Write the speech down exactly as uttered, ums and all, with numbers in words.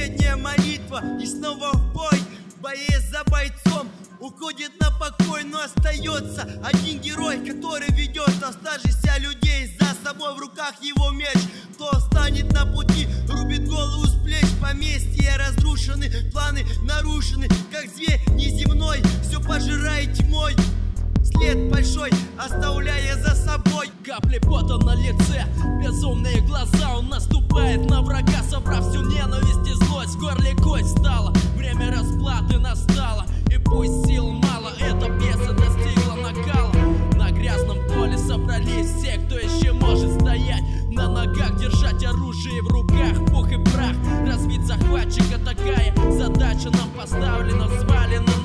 последняя молитва, и снова в бой. Боец за бойцом уходит на покой, но остается один герой, который ведет оставшихся людей за собой. В руках его меч, кто встанет на пути, рубит голову с плеч. Поместья разрушены, планы нарушены, как зверь неземной, все пожирает тьмой. След большой, оставляя за собой. Капли пота на лице, безумные глаза. Он наступает на врага, собрав всю ненависть и злость. В горле кость стала, время расплаты настало. И пусть сил мало, эта пьеса достигла накала. На грязном поле собрались все, кто еще может стоять на ногах, держать оружие в руках. Пух и прах, разбить захватчика, такая задача нам поставлена. Взвалена